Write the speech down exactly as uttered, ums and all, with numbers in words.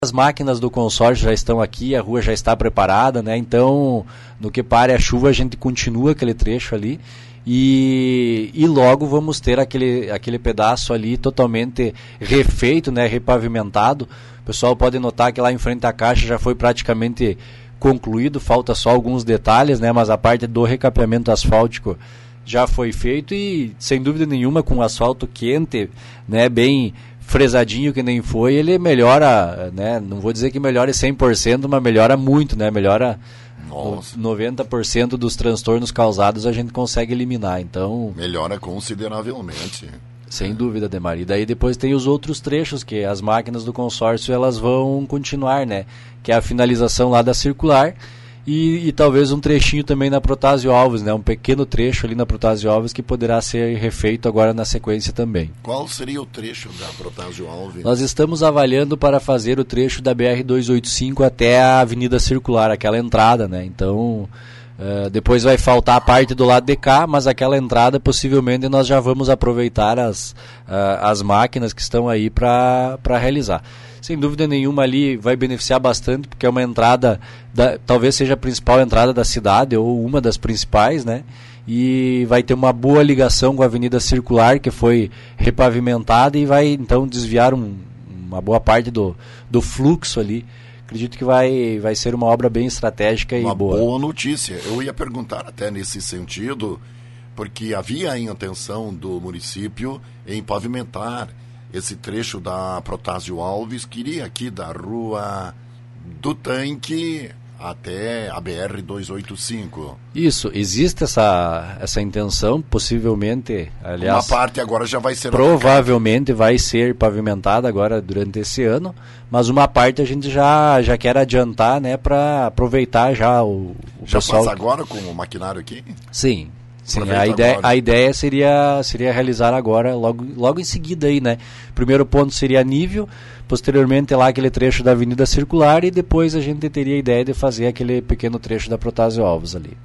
As máquinas do consórcio já estão aqui, a rua já está preparada, né? Então, no que pare a chuva, a gente continua aquele trecho ali e, e logo vamos ter aquele, aquele pedaço ali totalmente refeito, né? Repavimentado. O pessoal pode notar que lá em frente à caixa já foi praticamente concluído, falta só alguns detalhes, né? Mas a parte do recapeamento asfáltico já foi feito e, sem dúvida nenhuma, com o asfalto quente, né? Bem fresadinho que nem foi, ele melhora, né? Não vou dizer que melhora cem por cento, mas melhora muito, né? Melhora Nossa. noventa por cento dos transtornos causados a gente consegue eliminar, então... Melhora consideravelmente. Sem dúvida, Ademar. E daí depois tem os outros trechos que as máquinas do consórcio elas vão continuar, né? Que é a finalização lá da circular e, e talvez um trechinho também na Protásio Alves, né? Um pequeno trecho ali na Protásio Alves que poderá ser refeito agora na sequência também. Qual seria o trecho da Protásio Alves? Nós estamos avaliando para fazer o trecho da B R duzentos e oitenta e cinco até a Avenida Circular, aquela entrada, né? Então, uh, depois vai faltar a parte do lado de cá, mas aquela entrada possivelmente nós já vamos aproveitar as, uh, as máquinas que estão aí para para realizar. Sem dúvida nenhuma ali vai beneficiar bastante, porque é uma entrada, da, talvez seja a principal entrada da cidade, ou uma das principais, né? E vai ter uma boa ligação com a Avenida Circular, que foi repavimentada, e vai então desviar um, uma boa parte do, do fluxo ali. Acredito que vai, vai ser uma obra bem estratégica e uma boa. Uma boa notícia. Eu ia perguntar até nesse sentido, porque havia a intenção do município em pavimentar esse trecho da Protásio Alves, que iria aqui da Rua do Tanque até a B R duzentos e oitenta e cinco. Isso, existe essa, essa intenção, possivelmente, aliás... Uma parte agora já vai ser... Provavelmente vai ser pavimentada agora durante esse ano, mas uma parte a gente já, já quer adiantar, né, para aproveitar já o, o já pessoal... Já passa agora com o maquinário aqui? Sim. Sim, a ideia, a ideia seria, seria realizar agora, logo, logo em seguida aí, né? Primeiro ponto seria nível, posteriormente lá aquele trecho da Avenida Circular e depois a gente teria a ideia de fazer aquele pequeno trecho da Protásio Alves ali.